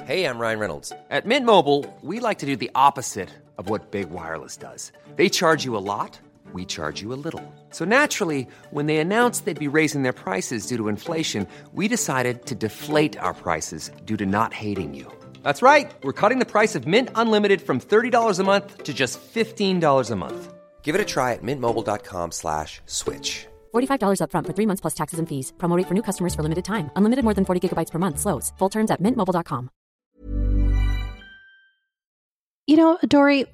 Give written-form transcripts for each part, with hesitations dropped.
Hey, I'm Ryan Reynolds. At Mint Mobile, we like to do the opposite of what Big Wireless does. They charge you a lot, we charge you a little. So naturally, when they announced they'd be raising their prices due to inflation, we decided to deflate our prices due to not hating you. That's right. We're cutting the price of Mint Unlimited from $30 a month to just $15 a month. Give it a try at mintmobile.com/switch. $45 up front for 3 months plus taxes and fees. Promo rate for new customers for limited time. Unlimited more than 40 gigabytes per month. Slows full terms at mintmobile.com. You know, Dory,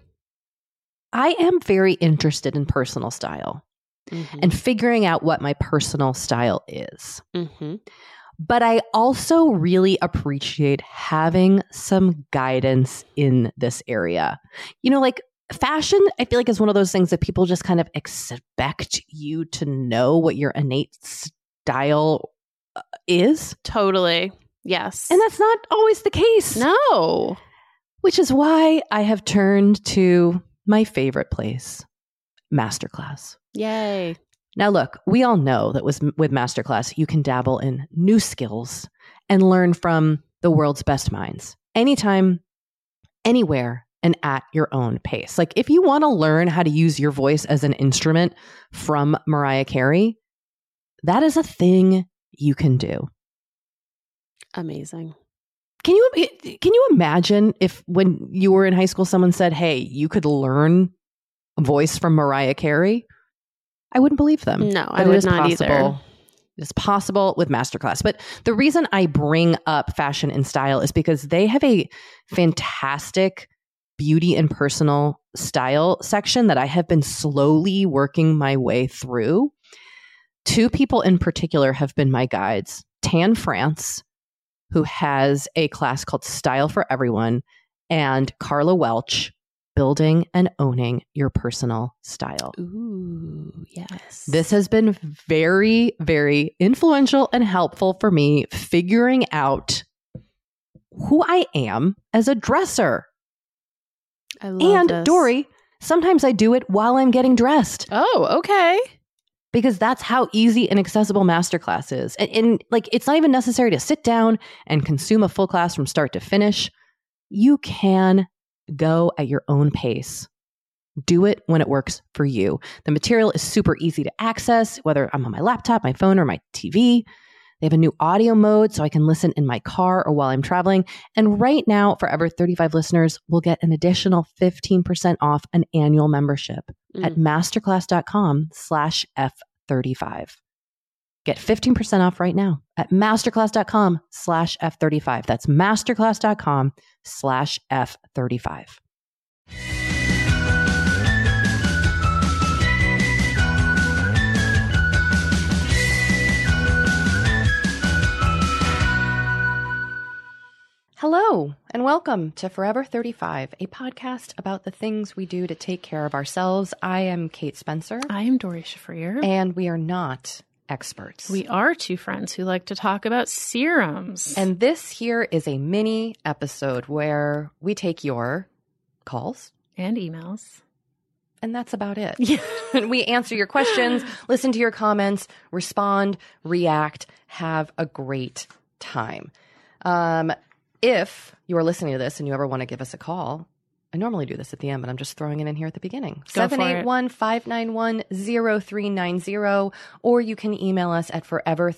I am very interested in personal style and figuring out what my personal style is. But I also really appreciate having some guidance in this area. You know, like fashion, I feel like is one of those things that people just kind of expect you to know what your innate style is. Totally. Yes. And that's not always the case. No. Which is why I have turned to my favorite place, Masterclass. Yay. Now, look, we all know that with Masterclass, you can dabble in new skills and learn from the world's best minds anytime, anywhere, and at your own pace. Like if you want to learn how to use your voice as an instrument from Mariah Carey, that is a thing you can do. Amazing. Can you imagine if when you were in high school, someone said, hey, you could learn a voice from Mariah Carey? I wouldn't believe them. No, I would not either. It's possible with Masterclass. But the reason I bring up fashion and style is because they have a fantastic beauty and personal style section that I have been slowly working my way through. Two people in particular have been my guides. Tan France, who has a class called Style for Everyone, and Carla Welch, Building and Owning Your Personal Style. Ooh, yes. This has been very, very influential and helpful for me figuring out who I am as a dresser. I love this. Dory, sometimes I do it while I'm getting dressed. Oh, okay. Because that's how easy and accessible Masterclass is. And like, it's not even necessary to sit down and consume a full class from start to finish. You can go at your own pace. Do it when it works for you. The material is super easy to access, whether I'm on my laptop, my phone, or my TV. They have a new audio mode so I can listen in my car or while I'm traveling. And right now, Forever 35 listeners will get an additional 15% off an annual membership at masterclass.com/F35. Get 15% off right now at masterclass.com/F35. That's masterclass.com/F35. Hello, and welcome to Forever 35, a podcast about the things we do to take care of ourselves. I am Kate Spencer. I am Dory Shafrir. And we are not experts. We are two friends who like to talk about serums. And this here is a mini episode where we take your calls and emails. And that's about it. Yeah. We answer your questions, listen to your comments, respond, react, have a great time. If you are listening to this and you ever want to give us a call, I normally do this at the end, but I'm just throwing it in here at the beginning. 781-591-0390, or you can email us at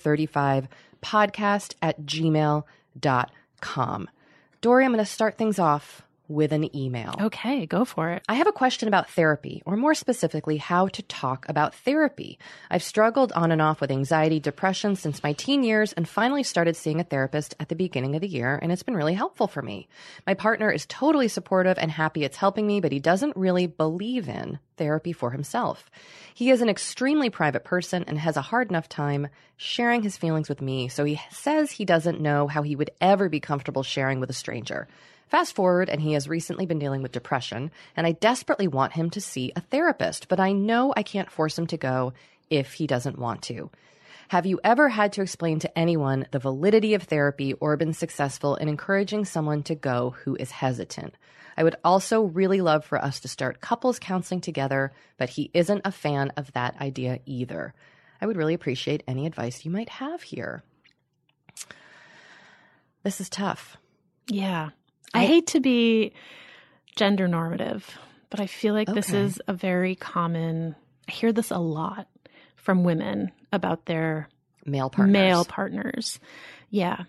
forever35podcast@gmail.com. Dory, I'm going to start things off with an email. Okay, go for it. I have a question about therapy, or more specifically, how to talk about therapy. I've struggled on and off with anxiety, depression since my teen years and finally started seeing a therapist at the beginning of the year, and it's been really helpful for me. My partner is totally supportive and happy it's helping me, but he doesn't really believe in therapy for himself. He is an extremely private person and has a hard enough time sharing his feelings with me, so he says he doesn't know how he would ever be comfortable sharing with a stranger. Fast forward, and he has recently been dealing with depression, and I desperately want him to see a therapist, but I know I can't force him to go if he doesn't want to. Have you ever had to explain to anyone the validity of therapy or been successful in encouraging someone to go who is hesitant? I would also really love for us to start couples counseling together, but he isn't a fan of that idea either. I would really appreciate any advice you might have here. This is tough. Yeah. I hate to be gender normative, but I feel like this is a very common, I hear this a lot from women about their Male partners. Yeah.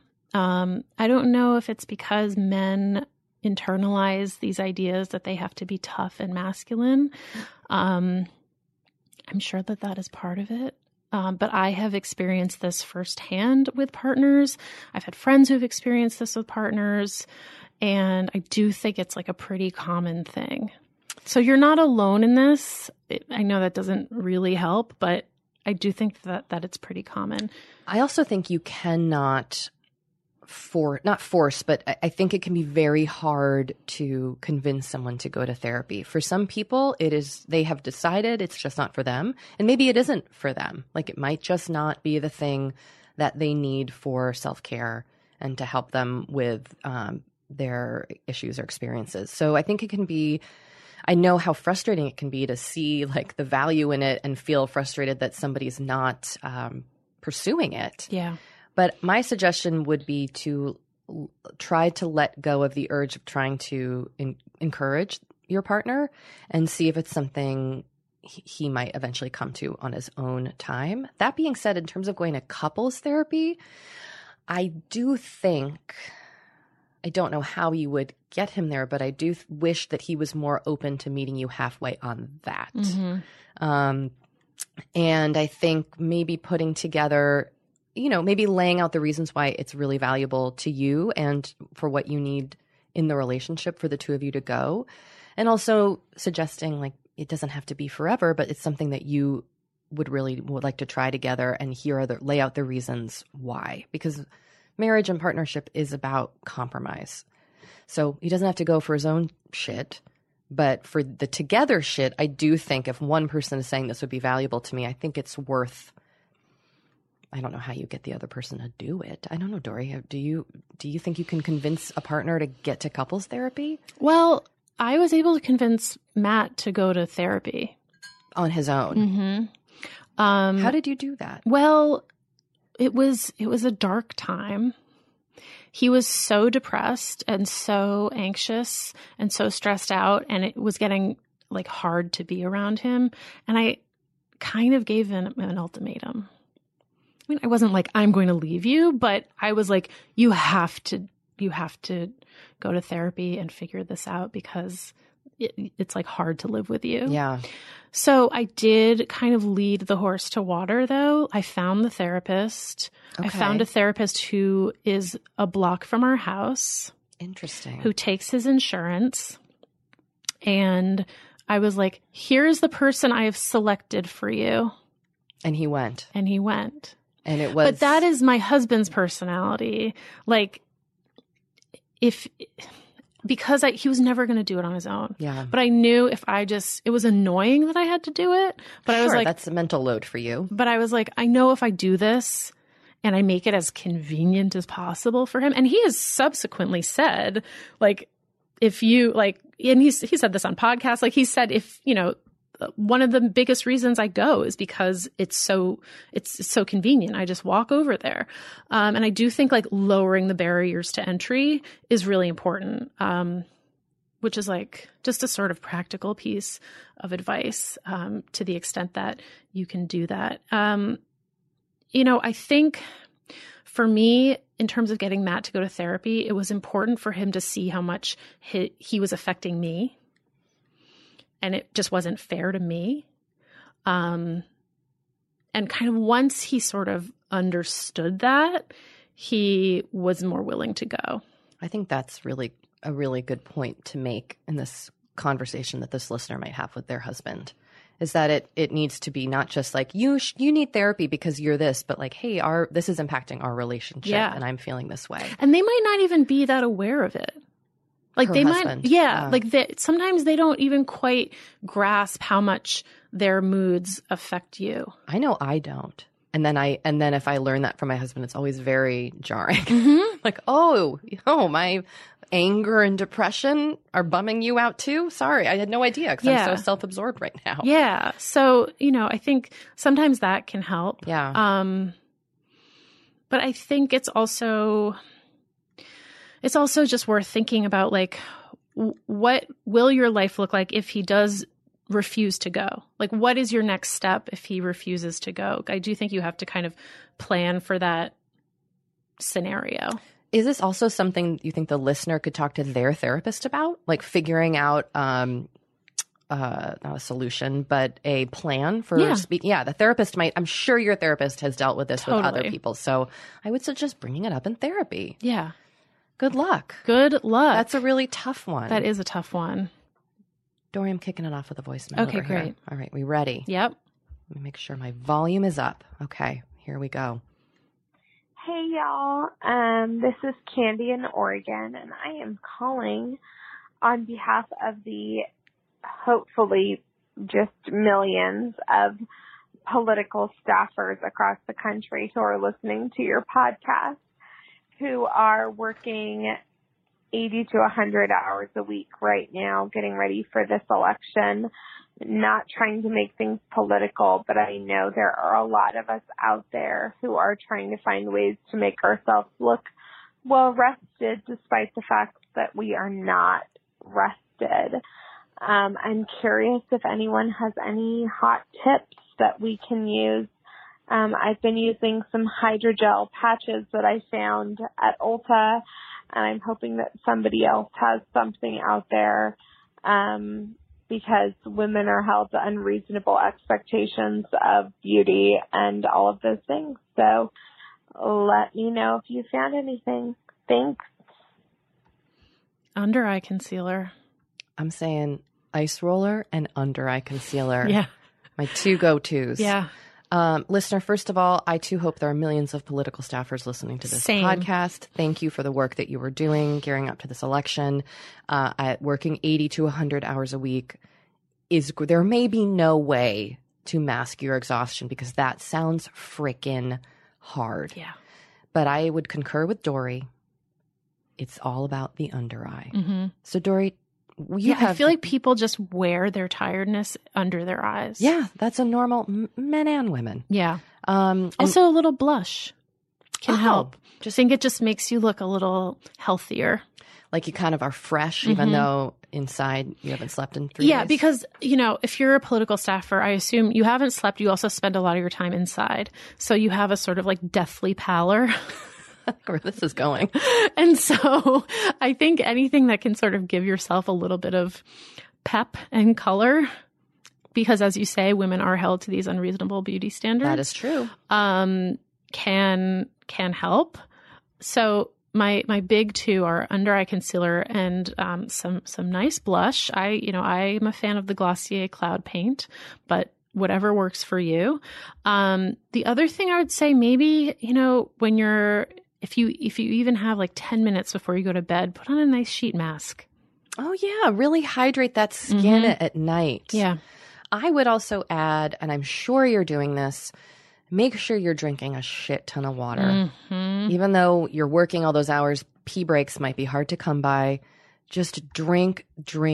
I don't know if it's because men internalize these ideas that they have to be tough and masculine. I'm sure that is part of it. But I have experienced this firsthand with partners. I've had friends who've experienced this with partners. And I do think it's like a pretty common thing. So you're not alone in this. I know that doesn't really help, but I do think that it's pretty common. I also think you cannot not force, but I think it can be very hard to convince someone to go to therapy. For some people, they have decided it's just not for them. And maybe it isn't for them. Like it might just not be the thing that they need for self-care and to help them with their issues or experiences. So I think it can be, I know how frustrating it can be to see like the value in it and feel frustrated that somebody's not pursuing it. Yeah. But my suggestion would be to try to let go of the urge of trying to encourage your partner and see if it's something he might eventually come to on his own time. That being said, in terms of going to couples therapy, I do think, I don't know how you would get him there, but I do wish that he was more open to meeting you halfway on that. Mm-hmm. And I think maybe putting together, maybe laying out the reasons why it's really valuable to you and for what you need in the relationship for the two of you to go. And also suggesting like it doesn't have to be forever, but it's something that you would like to try together, and lay out the reasons why. Because marriage and partnership is about compromise. So he doesn't have to go for his own shit. But for the together shit, I do think if one person is saying this would be valuable to me, I think it's worth, I don't know how you get the other person to do it. I don't know, Dory. Do you think you can convince a partner to get to couples therapy? Well, I was able to convince Matt to go to therapy. On his own? Mm-hmm. How did you do that? Well, it was a dark time. He was so depressed and so anxious and so stressed out, and it was getting like hard to be around him. And I kind of gave him an ultimatum. I mean, I wasn't like, I'm going to leave you, but I was like, you have to go to therapy and figure this out because it's like hard to live with you. Yeah. So I did kind of lead the horse to water, though. I found the therapist. Okay. I found a therapist who is a block from our house. Interesting. Who takes his insurance. And I was like, here's the person I have selected for you. And he went. And it was. But that is my husband's personality. Like, because he was never going to do it on his own. Yeah. But I knew it was annoying that I had to do it. But I was like, that's a mental load for you. But I was like, I know if I do this and I make it as convenient as possible for him. And he has subsequently said, like, if you like, and he said this on podcasts, like he said, if, one of the biggest reasons I go is because it's so convenient. I just walk over there. And I do think like lowering the barriers to entry is really important, which is like just a sort of practical piece of advice to the extent that you can do that. I think for me, in terms of getting Matt to go to therapy, it was important for him to see how much he was affecting me. And it just wasn't fair to me. And kind of once he sort of understood that, he was more willing to go. I think that's really a really good point to make in this conversation that this listener might have with their husband, is that it needs to be not just like, you need therapy because you're this, but like, hey, this is impacting our relationship and I'm feeling this way. And they might not even be that aware of it. Like her they husband. might, like sometimes they don't even quite grasp how much their moods affect you. I know I don't. And then if I learn that from my husband, it's always very jarring. Mm-hmm. Like, oh, my anger and depression are bumming you out too? Sorry, I had no idea because I'm so self-absorbed right now. Yeah. So, I think sometimes that can help. Yeah. But I think it's also... It's also just worth thinking about, like, what will your life look like if he does refuse to go? Like, what is your next step if he refuses to go? I do think you have to kind of plan for that scenario. Is this also something you think the listener could talk to their therapist about? Like figuring out, not a solution, but a plan for speaking. Yeah, the therapist might, I'm sure your therapist has dealt with this with other people. So I would suggest bringing it up in therapy. Yeah. Good luck. Good luck. That's a really tough one. That is a tough one. Dory, I'm kicking it off with a voicemail. Okay, over here. great. All right, we ready? Yep. Let me make sure my volume is up. Okay, here we go. Hey, y'all. This is Candy in Oregon, and I am calling on behalf of the hopefully just millions of political staffers across the country who are listening to your podcast, who are working 80 to 100 hours a week right now, getting ready for this election. Not trying to make things political, but I know there are a lot of us out there who are trying to find ways to make ourselves look well rested, despite the fact that we are not rested. I'm curious if anyone has any hot tips that we can use. I've been using some hydrogel patches that I found at Ulta, and I'm hoping that somebody else has something out there, because women are held to unreasonable expectations of beauty and all of those things. So let me know if you found anything. Thanks. Under eye concealer. I'm saying ice roller and under eye concealer. Yeah. My two go-tos. Yeah. Listener, first of all, I too hope there are millions of political staffers listening to this podcast. Thank you for the work that you were doing gearing up to this election. Working 80 to 100 hours a week there may be no way to mask your exhaustion, because that sounds freaking hard. Yeah. But I would concur with Dory. It's all about the under eye. Mm-hmm. So Dory, I feel like people just wear their tiredness under their eyes. Yeah, that's a normal, men and women. Yeah. Also, a little blush can help. I think it just makes you look a little healthier. Like you kind of are fresh, even though inside you haven't slept in 3 days. Yeah, because, if you're a political staffer, I assume you haven't slept. You also spend a lot of your time inside. So you have a sort of like deathly pallor. Where this is going. And so I think anything that can sort of give yourself a little bit of pep and color, because as you say, women are held to these unreasonable beauty standards. That is true. Can help. So my big two are under eye concealer and some nice blush. I'm a fan of the Glossier Cloud Paint, but whatever works for you. The other thing I would say, maybe, when if you even have like 10 minutes before you go to bed, put on a nice sheet mask. Oh yeah, really hydrate that skin at night. Yeah. I would also add, and I'm sure you're doing this, make sure you're drinking a shit ton of water. Even though you're working all those hours, pee breaks might be hard to come by. Just drink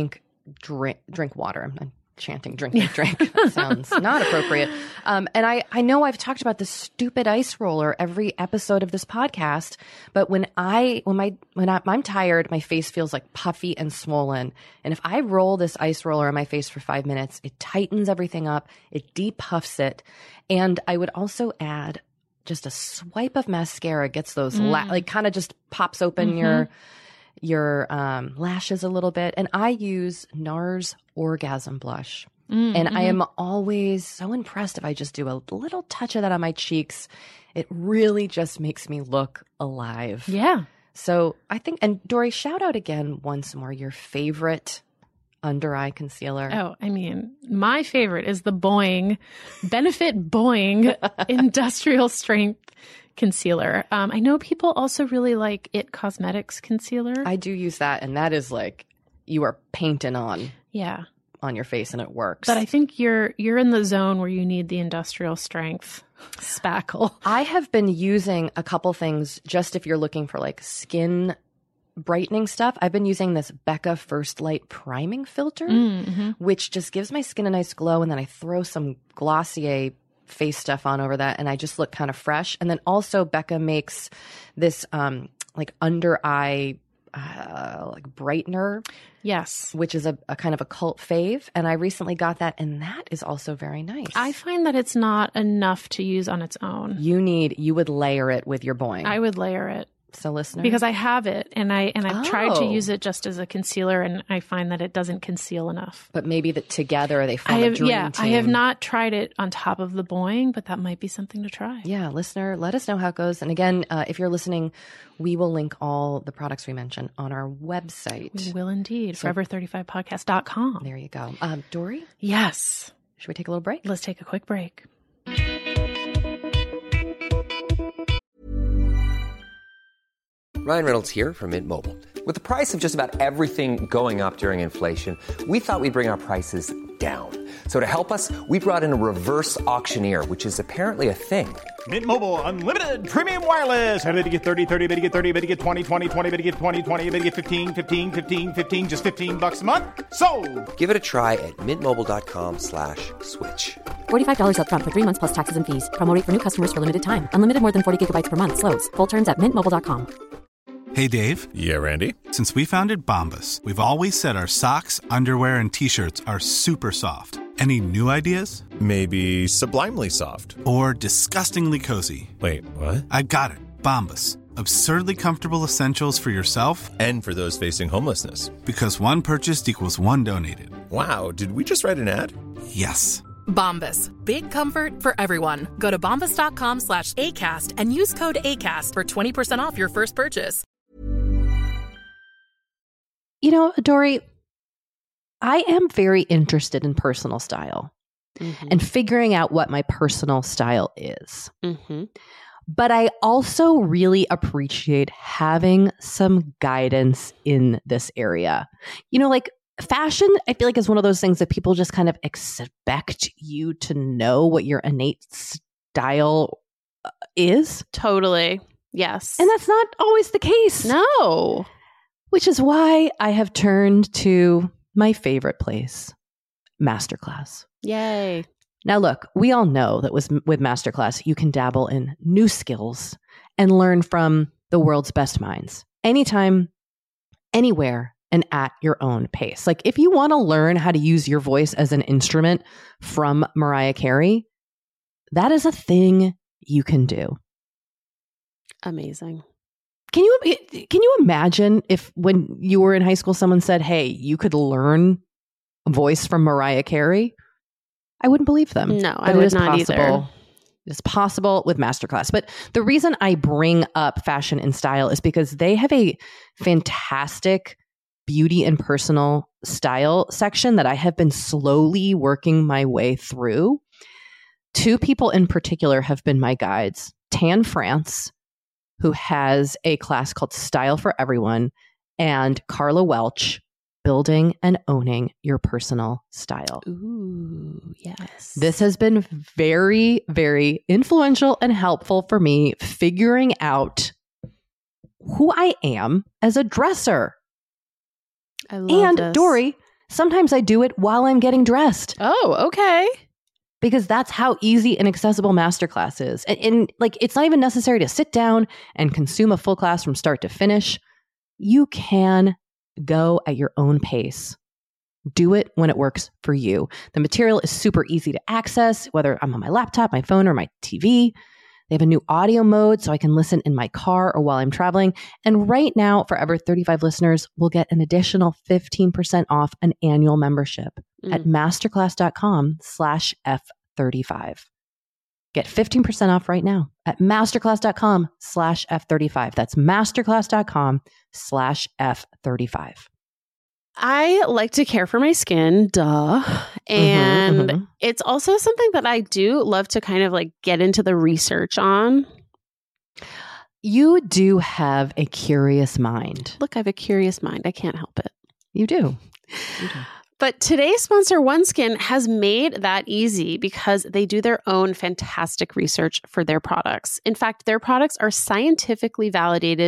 water. I'm chanting, drink. That sounds not appropriate. And I know I've talked about this stupid ice roller every episode of this podcast, but when I'm tired, my face feels like puffy and swollen. And if I roll this ice roller on my face for 5 minutes, it tightens everything up, it depuffs it. And I would also add just a swipe of mascara, gets those kind of just pops open your lashes a little bit. And I use NARS Orgasm Blush. And I am always so impressed if I just do a little touch of that on my cheeks. It really just makes me look alive. Yeah. So I think, and Dory, shout out again once more your favorite under eye concealer. Oh, I mean, my favorite is the Benefit Boing Industrial Strength Concealer. I know people also really like It Cosmetics concealer. I do use that, and that is like you are painting on your face, and it works. But I think you're in the zone where you need the industrial strength spackle. I have been using a couple things just if you're looking for like skin brightening stuff. I've been using this Becca First Light priming filter, which just gives my skin a nice glow, and then I throw some Glossier face stuff on over that, and I just look kind of fresh. And then also Becca makes this like under eye like brightener. Yes. Which is a kind of a cult fave. And I recently got that, and that is also very nice. I find that it's not enough to use on its own. You would layer it with your Boing. I would layer it. So listeners, because I have it, and I've tried to use it just as a concealer, and I find that it doesn't conceal enough. But maybe that together they form a dream team. I have not tried it on top of the Boing, but that might be something to try. Yeah, listener, let us know how it goes. And again, if you're listening, we will link all the products we mentioned on our website. We will indeed. Forever35podcast.com. There you go. Dory? Yes. Should we take a little break? Let's take a quick break. Ryan Reynolds here from Mint Mobile. With the price of just about everything going up during inflation, we thought we'd bring our prices down. So to help us, we brought in a reverse auctioneer, which is apparently a thing. Mint Mobile Unlimited Premium Wireless. How to get 30, 30, bit to get 30, bit to get 20, 20, 20, bit to get 20, 20, bit to get 15, 15, 15, 15, just $15 a month? Sold! Give it a try at mintmobile.com/switch. $45 up front for 3 months plus taxes and fees. Promo rate for new customers for limited time. Unlimited more than 40 gigabytes per month. Slows full terms at mintmobile.com. Hey, Dave. Yeah, Randy. Since we founded Bombas, we've always said our socks, underwear, and T-shirts are super soft. Any new ideas? Maybe sublimely soft. Or disgustingly cozy. Wait, what? I got it. Bombas. Absurdly comfortable essentials for yourself and for those facing homelessness. Because one purchased equals one donated. Wow, did we just write an ad? Yes. Bombas. Big comfort for everyone. Go to bombas.com/ACAST and use code ACAST for 20% off your first purchase. You know, Dory, I am very interested in personal style and figuring out what my personal style is. But I also really appreciate having some guidance in this area. You know, like fashion, I feel like is one of those things that people just kind of expect you to know what your innate style is. Totally. Yes. And that's not always the case. No. Which is why I have turned to my favorite place, Masterclass. Yay. Now, look, we all know that with Masterclass, you can dabble in new skills and learn from the world's best minds anytime, anywhere, and at your own pace. Like if you want to learn how to use your voice as an instrument from Mariah Carey, that is a thing you can do. Amazing. Can you imagine if when you were in high school, someone said, hey, you could learn a voice from Mariah Carey? I wouldn't believe them. No, I would not either. It's possible with Masterclass. But the reason I bring up fashion and style is because they have a fantastic beauty and personal style section that I have been slowly working my way through. Two people in particular have been my guides. Tan France, who has a class called Style for Everyone, and Carla Welch, Building and Owning Your Personal Style. Ooh, yes. This has been very, very influential and helpful for me figuring out who I am as a dresser. I love this. Dory, sometimes I do it while I'm getting dressed. Oh, okay. Because that's how easy and accessible Masterclass is. And like, it's not even necessary to sit down and consume a full class from start to finish. You can go at your own pace. Do it when it works for you. The material is super easy to access, whether I'm on my laptop, my phone, or my TV. They have a new audio mode so I can listen in my car or while I'm traveling. And right now, Forever 35 listeners will get an additional 15% off an annual membership at masterclass.com/F35. Get 15% off right now at masterclass.com/F35. That's masterclass.com/F35. I like to care for my skin, duh. And it's also something that I do love to kind of like get into the research on. You do have a curious mind. Look, I have a curious mind. I can't help it. You do. But today's sponsor, OneSkin, has made that easy because they do their own fantastic research for their products. In fact, their products are scientifically validated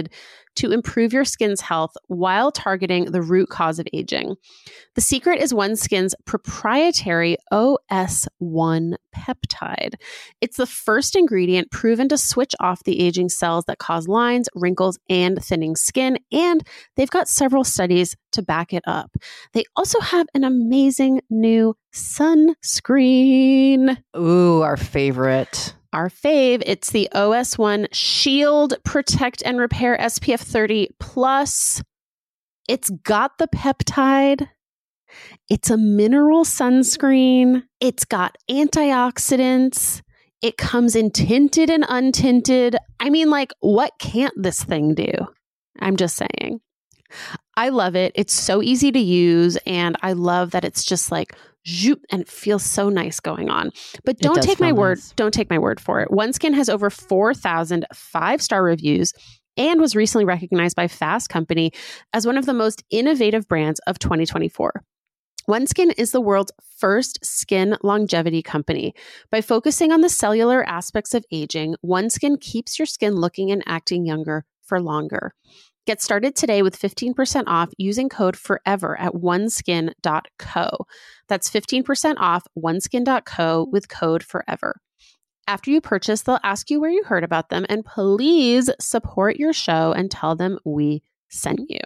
to improve your skin's health while targeting the root cause of aging. The secret is OneSkin's proprietary OS1 peptide. It's the first ingredient proven to switch off the aging cells that cause lines, wrinkles, and thinning skin, and they've got several studies to back it up. They also have an amazing new sunscreen. Ooh, our favorite. Our fave. It's the OS1 Shield Protect and Repair SPF 30 Plus. It's got the peptide. It's a mineral sunscreen. It's got antioxidants. It comes in tinted and untinted. I mean, like, what can't this thing do? I'm just saying. I love it. It's so easy to use. And I love that it's just like, zoop, and it feels so nice going on. But don't take my word. Don't take my word for it. OneSkin has over 4,000 5-star reviews and was recently recognized by Fast Company as one of the most innovative brands of 2024. OneSkin is the world's first skin longevity company. By focusing on the cellular aspects of aging, OneSkin keeps your skin looking and acting younger for longer. Get started today with 15% off using code FOREVER at oneskin.co. That's 15% off oneskin.co with code FOREVER. After you purchase, they'll ask you where you heard about them, and please support your show and tell them we sent you.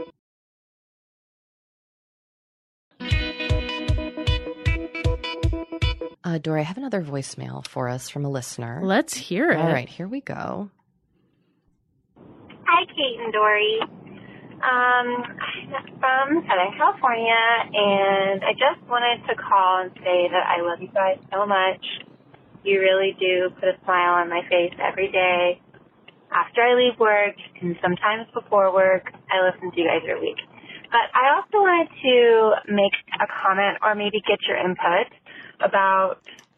Dory, I have another voicemail for us from a listener. Let's hear it. All right, here we go. Hi, Kate and Dory. I'm from Southern California, and I just wanted to call and say that I love you guys so much. You really do put a smile on my face every day. After I leave work, and sometimes before work, I listen to you guys every week. But I also wanted to make a comment, or maybe get your input, about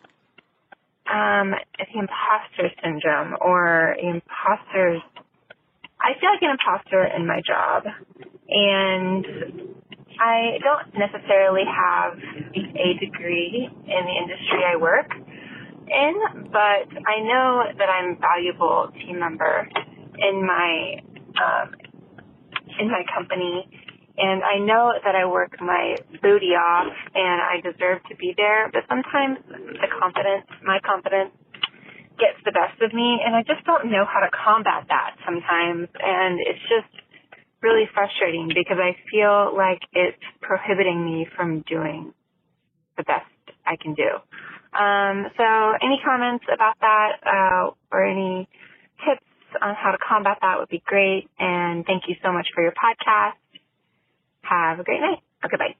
the imposter syndrome, or imposters. I feel like an imposter in my job, and I don't necessarily have a degree in the industry I work in, but I know that I'm a valuable team member in my company, and I know that I work my booty off, and I deserve to be there, but sometimes my confidence gets the best of me, and I just don't know how to combat that sometimes, and it's just really frustrating because I feel like it's prohibiting me from doing the best I can do. So any comments about that, or any tips on how to combat that would be great, and thank you so much for your podcast. Have a great night. Okay, bye.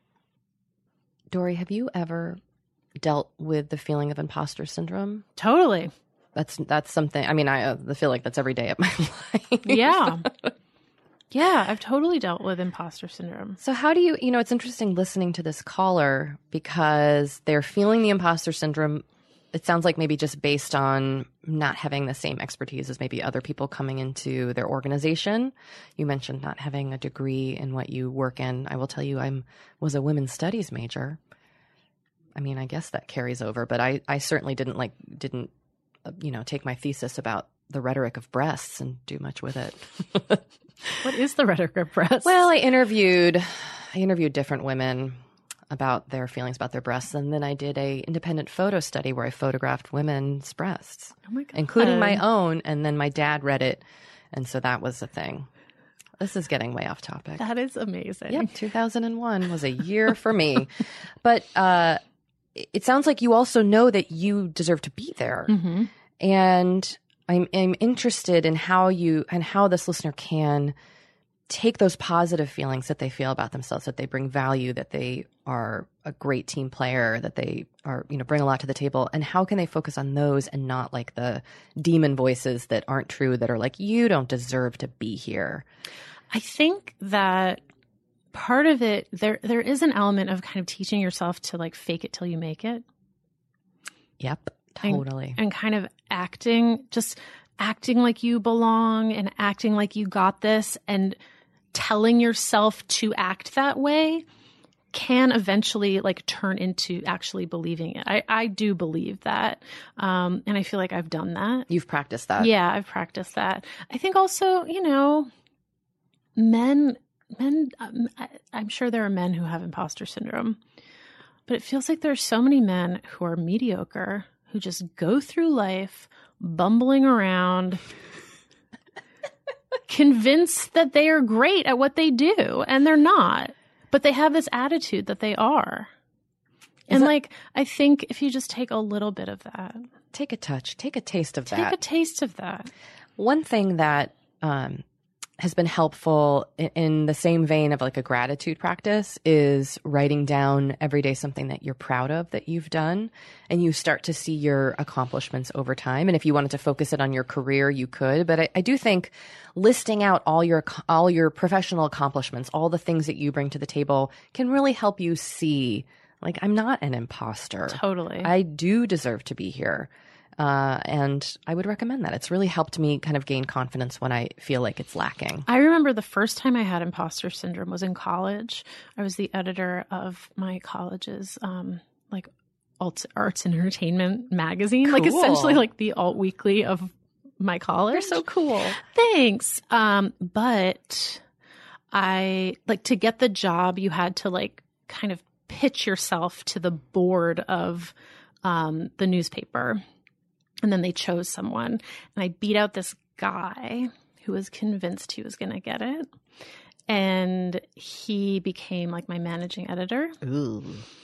Dory, have you ever dealt with the feeling of imposter syndrome? Totally. That's something, I mean, I feel like that's every day of my life. Yeah. Yeah, I've totally dealt with imposter syndrome. So how do you it's interesting listening to this caller because they're feeling the imposter syndrome. It sounds like maybe just based on not having the same expertise as maybe other people coming into their organization. You mentioned not having a degree in what you work in. I will tell you, I was a women's studies major. I mean, I guess that carries over, but I certainly didn't take my thesis about the rhetoric of breasts and do much with it. What is the rhetoric of breasts? Well, I interviewed different women about their feelings about their breasts, and then I did a independent photo study where I photographed women's breasts, oh my God, including my own, and then my dad read it, and so that was the thing. This is getting way off topic. That is amazing. Yep, 2001 was a year for me. But it sounds like you also know that you deserve to be there. Mm-hmm. And I'm interested in how this listener can take those positive feelings that they feel about themselves, that they bring value, that they are a great team player, that they are, bring a lot to the table. And how can they focus on those and not like the demon voices that aren't true, that are like, you don't deserve to be here? I think that part of it, there is an element of kind of teaching yourself to like fake it till you make it. Yep, totally. And kind of acting like you belong and acting like you got this and telling yourself to act that way. can eventually like turn into actually believing it. I do believe that. And I feel like I've done that. You've practiced that. Yeah, I've practiced that. I think also, men, I'm sure there are men who have imposter syndrome, but it feels like there's so many men who are mediocre, who just go through life bumbling around, convinced that they are great at what they do, and they're not. But they have this attitude that they are. And I think if you just take a little bit of that. Take a taste of that. Take a taste of that. One thing that has been helpful in the same vein of like a gratitude practice is writing down every day something that you're proud of that you've done, and you start to see your accomplishments over time. And if you wanted to focus it on your career, you could. But I do think listing out all your professional accomplishments, all the things that you bring to the table, can really help you see, like, I'm not an imposter. Totally. I do deserve to be here. And I would recommend that. It's really helped me kind of gain confidence when I feel like it's lacking. I remember the first time I had imposter syndrome was in college. I was the editor of my college's arts and entertainment magazine, Cool. like essentially like the alt weekly of my college. You're so cool. Thanks. But I to get the job, you had to like kind of pitch yourself to the board of the newspaper. And then they chose someone, and I beat out this guy who was convinced he was going to get it. And he became like my managing editor. Ooh.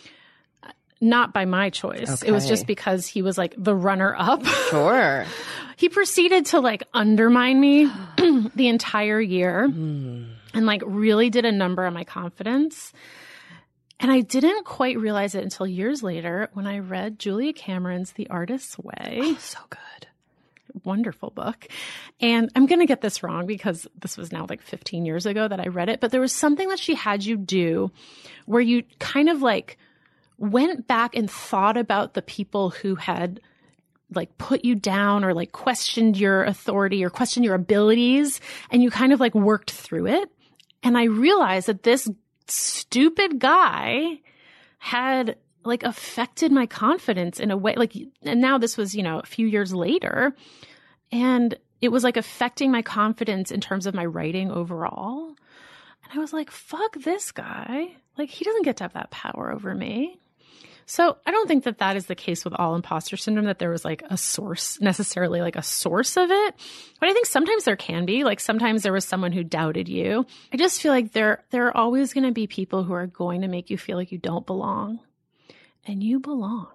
Not by my choice. Okay. It was just because he was like the runner up. Sure. He proceeded to like undermine me the entire year and like really did a number on my confidence. And I didn't quite realize it until years later when I read Julia Cameron's The Artist's Way. Oh, so good. Wonderful book. And I'm going to get this wrong because this was now like 15 years ago that I read it. But there was something that she had you do where you kind of like went back and thought about the people who had like put you down or like questioned your authority or questioned your abilities. And you kind of like worked through it. And I realized that this stupid guy had like affected my confidence in a way, like, and now this was, a few years later, and it was like affecting my confidence in terms of my writing overall. And I was like, fuck this guy. Like, he doesn't get to have that power over me. So I don't think that that is the case with all imposter syndrome, that there was like a source, necessarily like a source of it. But I think sometimes there can be, like sometimes there was someone who doubted you. I just feel like there are always going to be people who are going to make you feel like you don't belong. And you belong.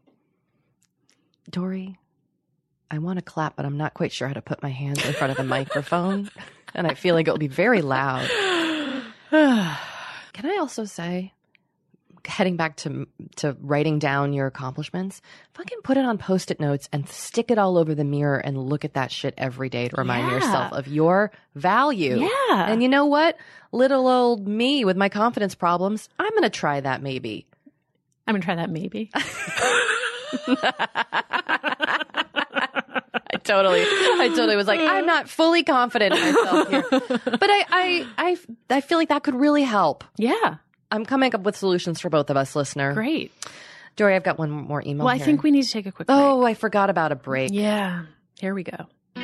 Dory, I want to clap, but I'm not quite sure how to put my hands in front of the microphone. And I feel like it will be very loud. Can I also say, heading back to writing down your accomplishments, fucking put it on Post-it notes and stick it all over the mirror and look at that shit every day to remind yourself of your value. Yeah. And you know what? Little old me with my confidence problems, I'm going to try that maybe. I'm going to try that maybe. I totally was like, I'm not fully confident in myself here. But I feel like that could really help. Yeah. I'm coming up with solutions for both of us, listener. Great. Dory, I've got one more email Well, here. I think we need to take a quick break. Oh, I forgot about a break. Yeah. Here we go.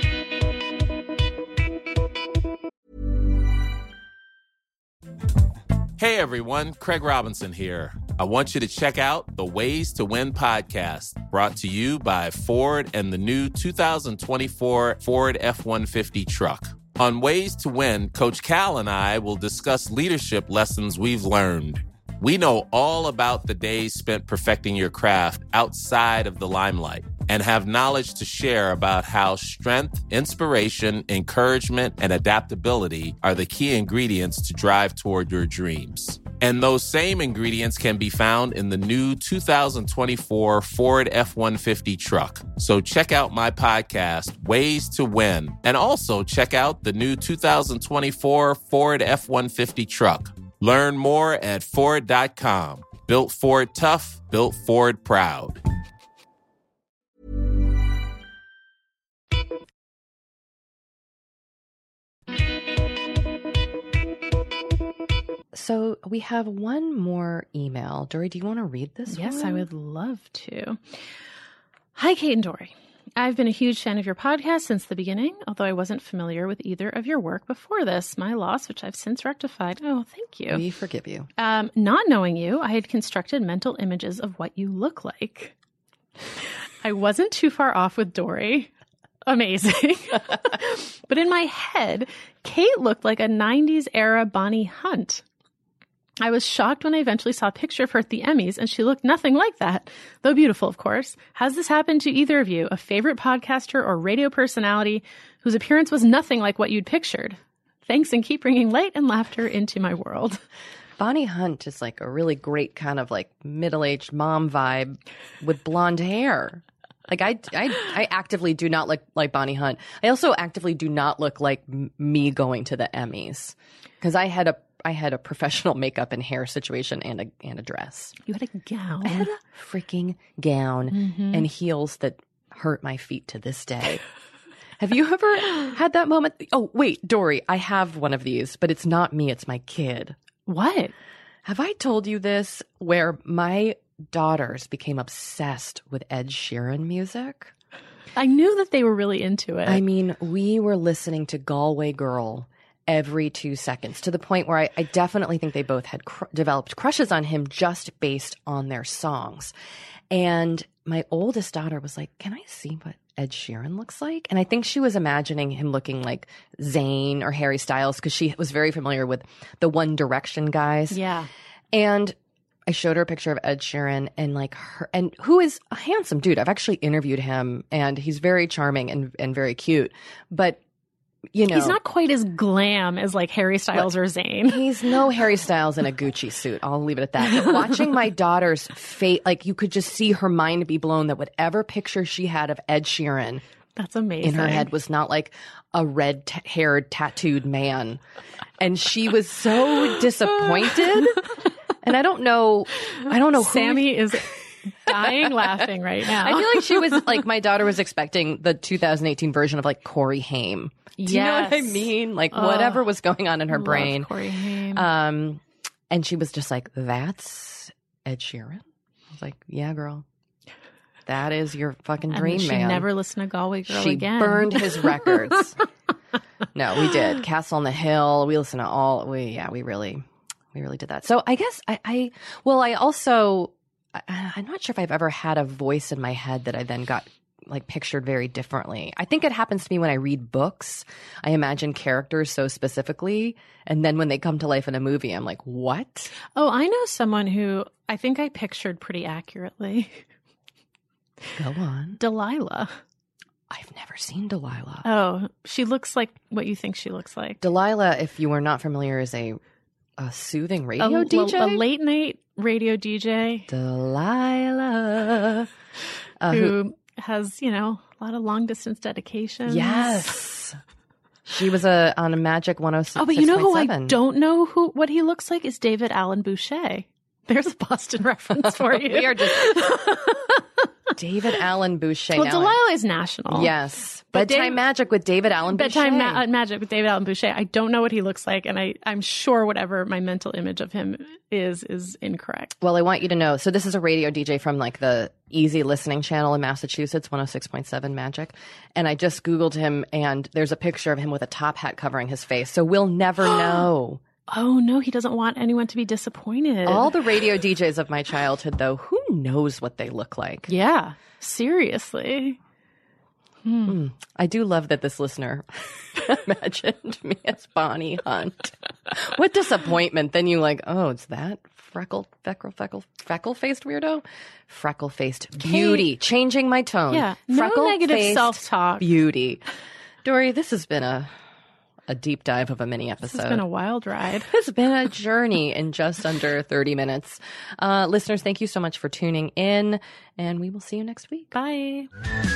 Hey everyone, Craig Robinson here. I want you to check out the Ways to Win podcast, brought to you by Ford and the new 2024 Ford F-150 truck. On Ways to Win, Coach Cal and I will discuss leadership lessons we've learned. We know all about the days spent perfecting your craft outside of the limelight and have knowledge to share about how strength, inspiration, encouragement, and adaptability are the key ingredients to drive toward your dreams. And those same ingredients can be found in the new 2024 Ford F-150 truck. So check out my podcast, Ways to Win, and also check out the new 2024 Ford F-150 truck. Learn more at Ford.com. Built Ford tough, built Ford proud. So we have one more email. Dory, do you want to read this one? Yes, I would love to. Hi, Kate and Dory. I've been a huge fan of your podcast since the beginning, although I wasn't familiar with either of your work before this. My loss, which I've since rectified. Oh, thank you. We forgive you. Not knowing you, I had constructed mental images of what you look like. I wasn't too far off with Dory. Amazing. But in my head, Kate looked like a 90s era Bonnie Hunt. I was shocked when I eventually saw a picture of her at the Emmys, and she looked nothing like that, though beautiful, of course. Has this happened to either of you, a favorite podcaster or radio personality whose appearance was nothing like what you'd pictured? Thanks, and keep bringing light and laughter into my world. Bonnie Hunt is like a really great kind of like middle-aged mom vibe with blonde hair. Like I actively do not look like Bonnie Hunt. I also actively do not look like me going to the Emmys because I had a professional makeup and hair situation and a dress. You had a gown. I had a freaking gown and heels that hurt my feet to this day. Have you ever had that moment? Oh, wait, Dory, I have one of these, but it's not me. It's my kid. What? Have I told you this where my daughters became obsessed with Ed Sheeran music? I knew that they were really into it. I mean, we were listening to Galway Girl every 2 seconds to the point where I definitely think they both had developed crushes on him just based on their songs. And my oldest daughter was like, can I see what Ed Sheeran looks like? And I think she was imagining him looking like Zayn or Harry Styles because she was very familiar with the One Direction guys. Yeah. And I showed her a picture of Ed Sheeran and who is a handsome dude. I've actually interviewed him and he's very charming and very cute. But, you know, he's not quite as glam as like Harry Styles or Zayn. He's no Harry Styles in a Gucci suit. I'll leave it at that. But watching my daughter's face, like you could just see her mind be blown that whatever picture she had of Ed Sheeran, that's amazing, in her head was not like a red-haired tattooed man. And she was so disappointed. And I don't know. Sammy is dying laughing right now. I feel like she was like, my daughter was expecting the 2018 version of like Corey Haim. Do you know what I mean? Like whatever was going on in her brain. Corey Haim. And she was just like, that's Ed Sheeran? I was like, yeah, girl. That is your fucking dream, man. She never listened to Galway Girl again. She burned his records. No, we did. Castle on the Hill. We listened to all. We really did that. So I guess I'm not sure if I've ever had a voice in my head that I then got like pictured very differently. I think it happens to me when I read books. I imagine characters so specifically. And then when they come to life in a movie, I'm like, what? Oh, I know someone who I think I pictured pretty accurately. Go on. Delilah. I've never seen Delilah. Oh, she looks like what you think she looks like. Delilah, if you are not familiar, is a soothing radio DJ? A late night radio DJ. Delilah. Who has, a lot of long distance dedications. Yes. She was on a Magic 106.7. Oh, but you know who I don't know what he looks like is David Allen Boucher. There's a Boston reference for you. We are just David Allen Boucher. Well, Delilah is national. Yes. Bedtime Magic with David Allen Boucher. Bedtime Magic with David Allen Boucher. I don't know what he looks like, and I'm sure whatever my mental image of him is incorrect. Well, I want you to know. So this is a radio DJ from like the Easy Listening channel in Massachusetts, 106.7 Magic. And I just Googled him, and there's a picture of him with a top hat covering his face. So we'll never know. Oh, no, he doesn't want anyone to be disappointed. All the radio DJs of my childhood, though, who knows what they look like? Yeah, seriously. I do love that this listener imagined me as Bonnie Hunt. What disappointment. Then you like, oh, it's that freckle-faced weirdo? Freckle-faced beauty. Changing my tone. Yeah, no negative self-talk. Beauty. Dory, this has been a deep dive of a mini episode. This has been a wild ride. It's been a journey in just under 30 minutes. Listeners, thank you so much for tuning in, and we will see you next week. Bye.